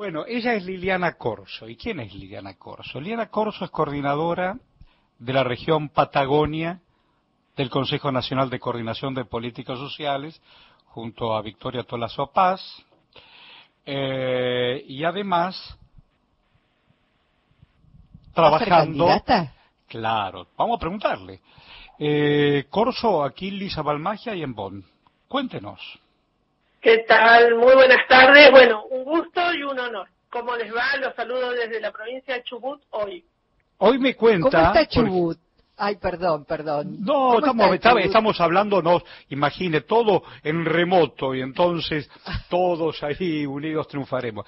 Bueno, ella es Liliana Corso. ¿Y quién es Liliana Corso? Liliana Corso es coordinadora de la región Patagonia del Consejo Nacional de Coordinación de Políticas Sociales, junto a Victoria Tolazo Paz, y además trabajando... ¿Candidata? Claro, vamos a preguntarle. Corso, aquí en Lisa Balmagia y en Bonn. Cuéntenos. ¿Qué tal? Muy buenas tardes. Bueno, un gusto y un honor. ¿Cómo les va? Los saludo desde la provincia de Chubut hoy. Hoy me cuenta... ¿Cómo está Chubut? Ay, perdón. No, estamos hablándonos, imagine, todo en remoto y entonces todos ahí unidos triunfaremos.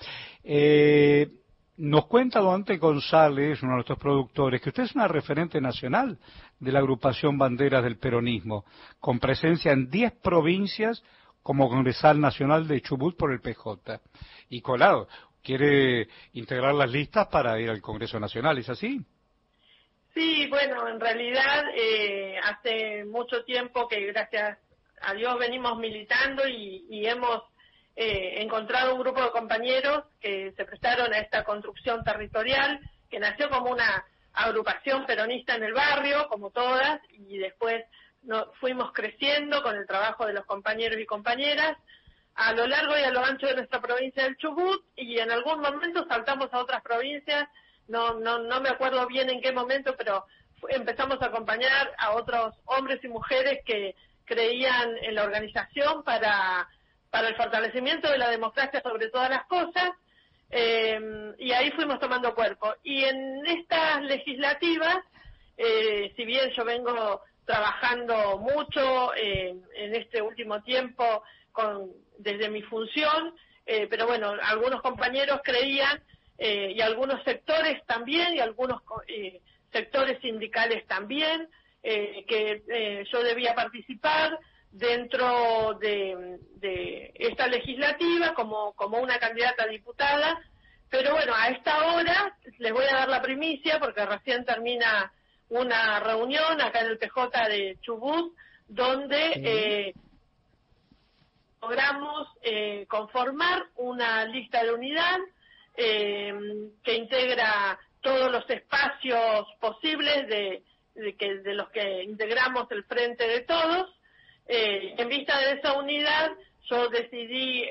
Nos cuenta don Ante González, uno de nuestros productores, que usted es una referente nacional de la agrupación Banderas del Peronismo, con presencia en 10 provincias como congresal nacional de Chubut por el PJ. Y colado, quiere integrar las listas para ir al Congreso Nacional, ¿es así? Sí, bueno, en realidad hace mucho tiempo que gracias a Dios venimos militando y hemos encontrado un grupo de compañeros que se prestaron a esta construcción territorial, que nació como una agrupación peronista en el barrio, como todas, y después fuimos creciendo con el trabajo de los compañeros y compañeras a lo largo y a lo ancho de nuestra provincia del Chubut, y en algún momento saltamos a otras provincias. No me acuerdo bien en qué momento, pero empezamos a acompañar a otros hombres y mujeres que creían en la organización para el fortalecimiento de la democracia sobre todas las cosas, y ahí fuimos tomando cuerpo. Y en estas legislativas, si bien yo vengo trabajando mucho en este último tiempo desde mi función, pero bueno, algunos compañeros creían, y algunos sectores también, y algunos sectores sindicales también, que yo debía participar dentro de esta legislativa como una candidata a diputada. Pero bueno, a esta hora les voy a dar la primicia porque recién termina una reunión acá en el PJ de Chubut donde logramos conformar una lista de unidad que integra todos los espacios posibles de los que integramos el Frente de Todos. En vista de esa unidad, yo decidí,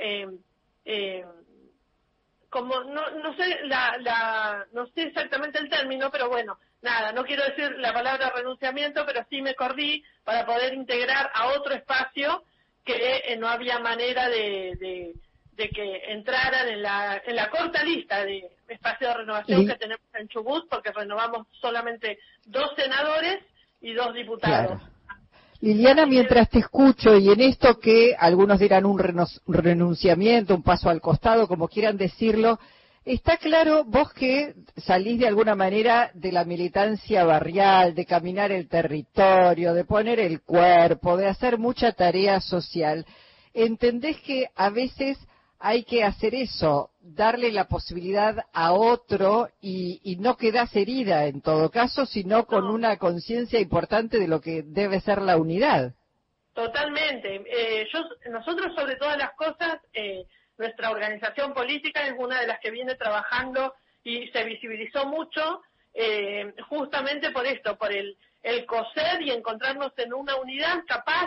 como no sé no sé exactamente el término, pero bueno, nada, no quiero decir la palabra renunciamiento, pero sí me corrí para poder integrar a otro espacio que no había manera de que entraran en la corta lista de espacio de renovación que tenemos en Chubut, porque renovamos solamente 2 senadores y 2 diputados. Claro. Liliana, mientras te escucho, y en esto que algunos dirán un renunciamiento, un paso al costado, como quieran decirlo, está claro vos que salís de alguna manera de la militancia barrial, de caminar el territorio, de poner el cuerpo, de hacer mucha tarea social. ¿Entendés que a veces hay que hacer eso, darle la posibilidad a otro y no quedás herida en todo caso, sino con una conciencia importante de lo que debe ser la unidad? Totalmente. Nosotros sobre todas las cosas, nuestra organización política es una de las que viene trabajando y se visibilizó mucho justamente por esto, por el coser y encontrarnos en una unidad capaz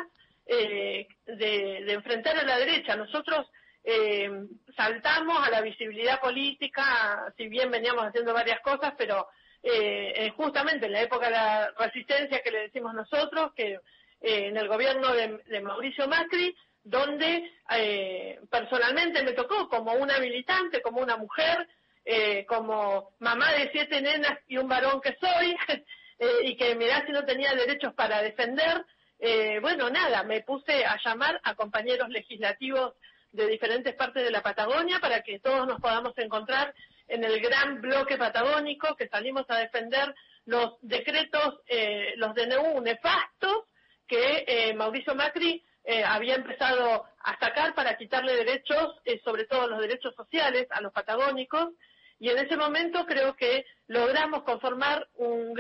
de enfrentar a la derecha. Nosotros saltamos a la visibilidad política, si bien veníamos haciendo varias cosas, pero justamente en la época de la resistencia que le decimos nosotros, que en el gobierno de Mauricio Macri, donde personalmente me tocó como una militante, como una mujer, como mamá de 7 nenas y un varón que soy, y que mirá si no tenía derechos para defender. Bueno, nada, me puse a llamar a compañeros legislativos de diferentes partes de la Patagonia para que todos nos podamos encontrar en el gran bloque patagónico, que salimos a defender los decretos, los DNU nefastos que Mauricio Macri había empezado a sacar para quitarle derechos, sobre todo los derechos sociales a los patagónicos, y en ese momento creo que logramos conformar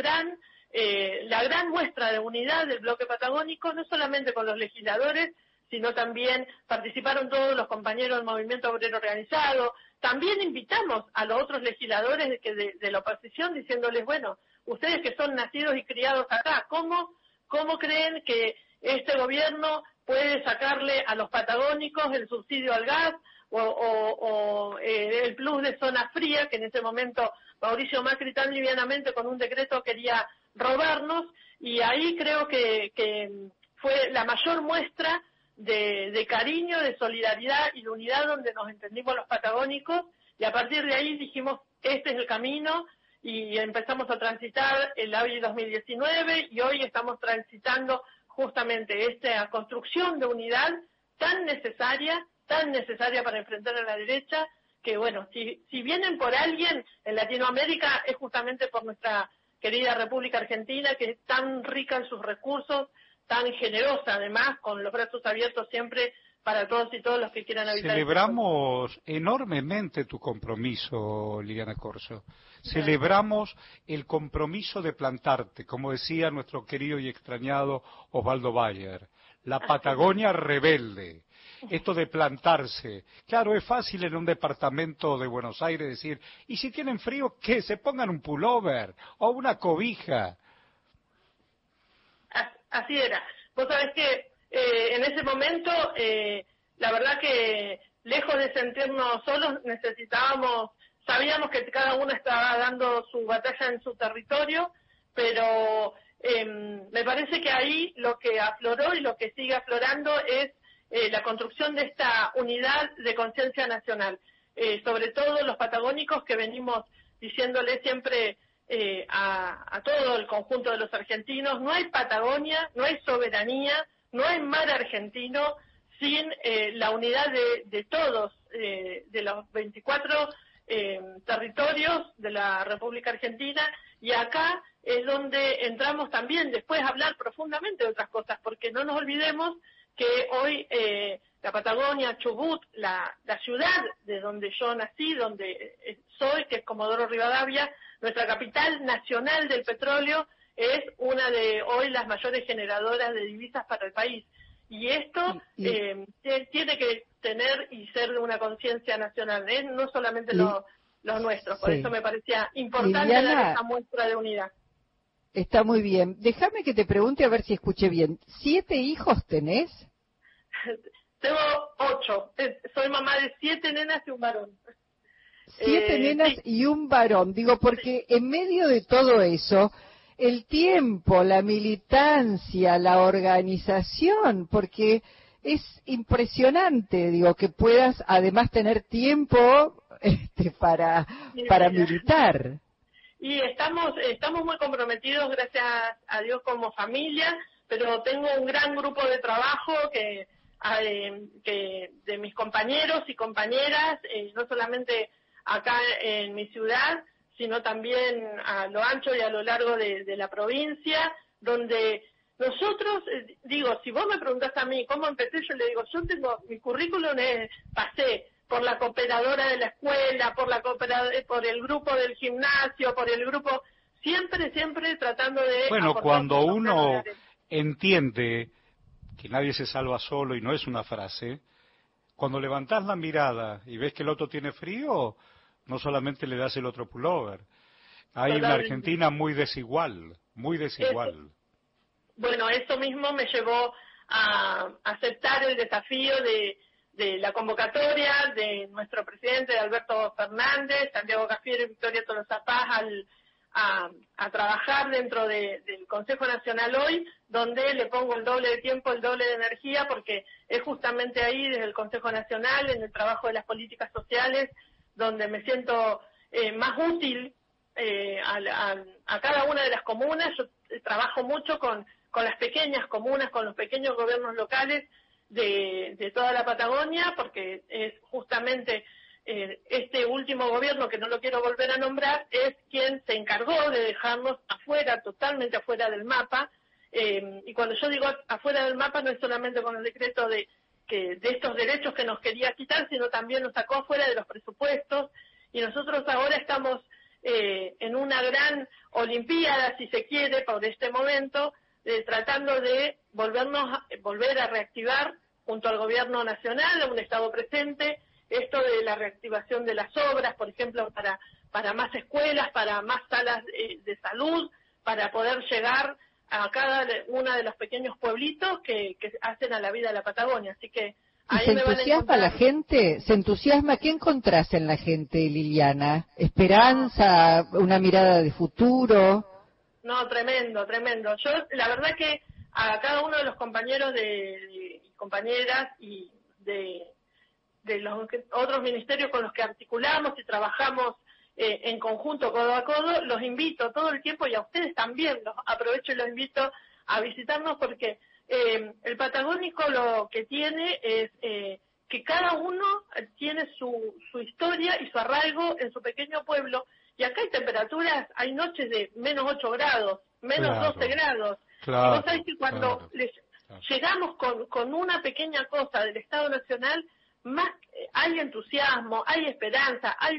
la gran muestra de unidad del bloque patagónico, no solamente con los legisladores, sino también participaron todos los compañeros del Movimiento Obrero Organizado. También invitamos a los otros legisladores de la oposición diciéndoles, bueno, ustedes que son nacidos y criados acá, ¿cómo creen que este gobierno puede sacarle a los patagónicos el subsidio al gas o el plus de zona fría, que en ese momento Mauricio Macri tan livianamente con un decreto quería robarnos? Y ahí creo que fue la mayor muestra de cariño, de solidaridad y de unidad donde nos entendimos los patagónicos, y a partir de ahí dijimos, este es el camino, y empezamos a transitar el AVI 2019, y hoy estamos transitando justamente esta construcción de unidad tan necesaria para enfrentar a la derecha, que bueno, si vienen por alguien en Latinoamérica es justamente por nuestra querida República Argentina, que es tan rica en sus recursos, tan generosa además, con los brazos abiertos siempre para todos y todos los que quieran habitar. Celebramos enormemente tu compromiso, Liliana Corso. Celebramos el compromiso de plantarte, como decía nuestro querido y extrañado Osvaldo Bayer, la Patagonia rebelde. Esto de plantarse. Claro, es fácil en un departamento de Buenos Aires decir, y si tienen frío, que se pongan un pullover o una cobija. Así era. Vos sabés que en ese momento, la verdad que lejos de sentirnos solos, sabíamos que cada uno estaba dando su batalla en su territorio, pero me parece que ahí lo que afloró y lo que sigue aflorando es la construcción de esta unidad de conciencia nacional, sobre todo los patagónicos, que venimos diciéndole siempre a todo el conjunto de los argentinos, no hay Patagonia, no hay soberanía, no hay mar argentino sin la unidad de todos, de los 24 territorios de la República Argentina, y acá es donde entramos también después a hablar profundamente de otras cosas, porque no nos olvidemos que hoy la Patagonia, Chubut, la ciudad de donde yo nací, donde soy, que es Comodoro Rivadavia, nuestra capital nacional del petróleo, es una de hoy las mayores generadoras de divisas para el país. Y esto tiene que tener y ser de una conciencia nacional, no solamente los nuestros. Por eso me parecía importante dar esa muestra de unidad. Está muy bien. Déjame que te pregunte a ver si escuché bien. ¿7 hijos tenés? Tengo 8. Soy mamá de 7 nenas y un varón. 7 nenas y un varón. Digo, porque en medio de todo eso, el tiempo, la militancia, la organización, porque es impresionante, digo, que puedas además tener tiempo para militar. Y estamos muy comprometidos, gracias a Dios, como familia, pero tengo un gran grupo de trabajo que de mis compañeros y compañeras, no solamente acá en mi ciudad, sino también a lo ancho y a lo largo de la provincia, donde nosotros, si vos me preguntás a mí cómo empecé, yo le digo, yo tengo mi currículum, pasé por la cooperadora de la escuela, por el grupo del gimnasio, por el grupo, siempre tratando de... Bueno, cuando uno entiende que nadie se salva solo y no es una frase, cuando levantás la mirada y ves que el otro tiene frío, no solamente le das el otro pullover. Hay una Argentina muy desigual, muy desigual. Bueno, eso mismo me llevó a aceptar el desafío de la convocatoria de nuestro presidente Alberto Fernández, Santiago Cafiero y Victoria Tolosa Paz a trabajar dentro del Consejo Nacional hoy, donde le pongo el doble de tiempo, el doble de energía, porque es justamente ahí, desde el Consejo Nacional, en el trabajo de las políticas sociales, donde me siento más útil a cada una de las comunas. Yo trabajo mucho con las pequeñas comunas, con los pequeños gobiernos locales de toda la Patagonia, porque es justamente este último gobierno, que no lo quiero volver a nombrar, es quien se encargó de dejarnos afuera, totalmente afuera del mapa, y cuando yo digo afuera del mapa no es solamente con el decreto de estos derechos que nos quería quitar, sino también nos sacó afuera de los presupuestos, y nosotros ahora estamos en una gran olimpiada, si se quiere, por este momento, tratando de volver a reactivar junto al gobierno nacional, un Estado presente, esto de la reactivación de las obras, por ejemplo, para más escuelas, para más salas de salud, para poder llegar a cada uno de los pequeños pueblitos que hacen a la vida de la Patagonia. Así que ¿Y se entusiasma la gente? ¿Se entusiasma? ¿Qué encontrás en la gente, Liliana? ¿Esperanza? ¿Una mirada de futuro? No, tremendo, tremendo. Yo, la verdad que a cada uno de los compañeros y compañeras y de los otros ministerios con los que articulamos y trabajamos en conjunto, codo a codo, los invito todo el tiempo, y a ustedes también, los aprovecho y los invito a visitarnos, porque el patagónico lo que tiene es que cada uno tiene su historia y su arraigo en su pequeño pueblo, y acá hay temperaturas, hay noches de menos 8 grados, menos 12 grados. Claro, y vos sabés que cuando llegamos con una pequeña cosa del Estado Nacional, más hay entusiasmo, hay esperanza, hay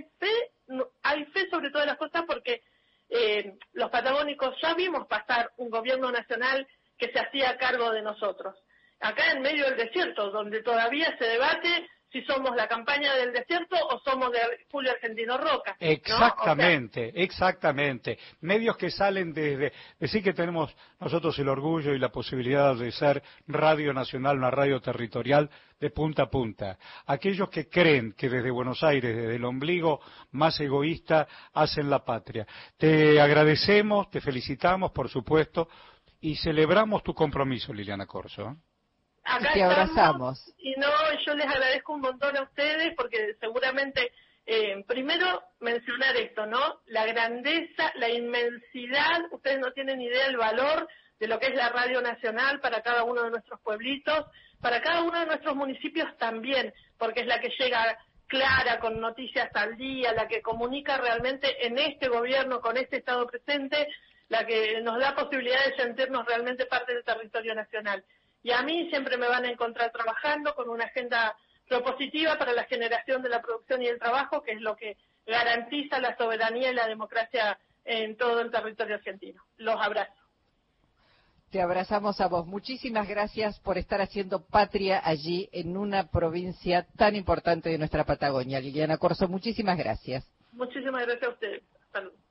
fe sobre todas las cosas, porque los patagónicos ya vimos pasar un gobierno nacional que se hacía cargo de nosotros. Acá en medio del desierto, donde todavía se debate si somos la campaña del desierto o somos de Julio Argentino Roca, ¿no? Exactamente, exactamente. Medios que salen desde... Decir que tenemos nosotros el orgullo y la posibilidad de ser Radio Nacional, una radio territorial de punta a punta. Aquellos que creen que desde Buenos Aires, desde el ombligo más egoísta, hacen la patria. Te agradecemos, te felicitamos, por supuesto, y celebramos tu compromiso, Liliana Corso. Acá te abrazamos. Y no, yo les agradezco un montón a ustedes, porque seguramente, primero mencionar esto, ¿no? La grandeza, la inmensidad, ustedes no tienen idea del valor de lo que es la Radio Nacional para cada uno de nuestros pueblitos, para cada uno de nuestros municipios también, porque es la que llega clara, con noticias al día, la que comunica realmente en este gobierno, con este Estado presente, la que nos da posibilidad de sentirnos realmente parte del territorio nacional. Y a mí siempre me van a encontrar trabajando con una agenda propositiva para la generación de la producción y el trabajo, que es lo que garantiza la soberanía y la democracia en todo el territorio argentino. Los abrazo. Te abrazamos a vos. Muchísimas gracias por estar haciendo patria allí en una provincia tan importante de nuestra Patagonia. Liliana Corso, muchísimas gracias. Muchísimas gracias a ustedes. Hasta luego.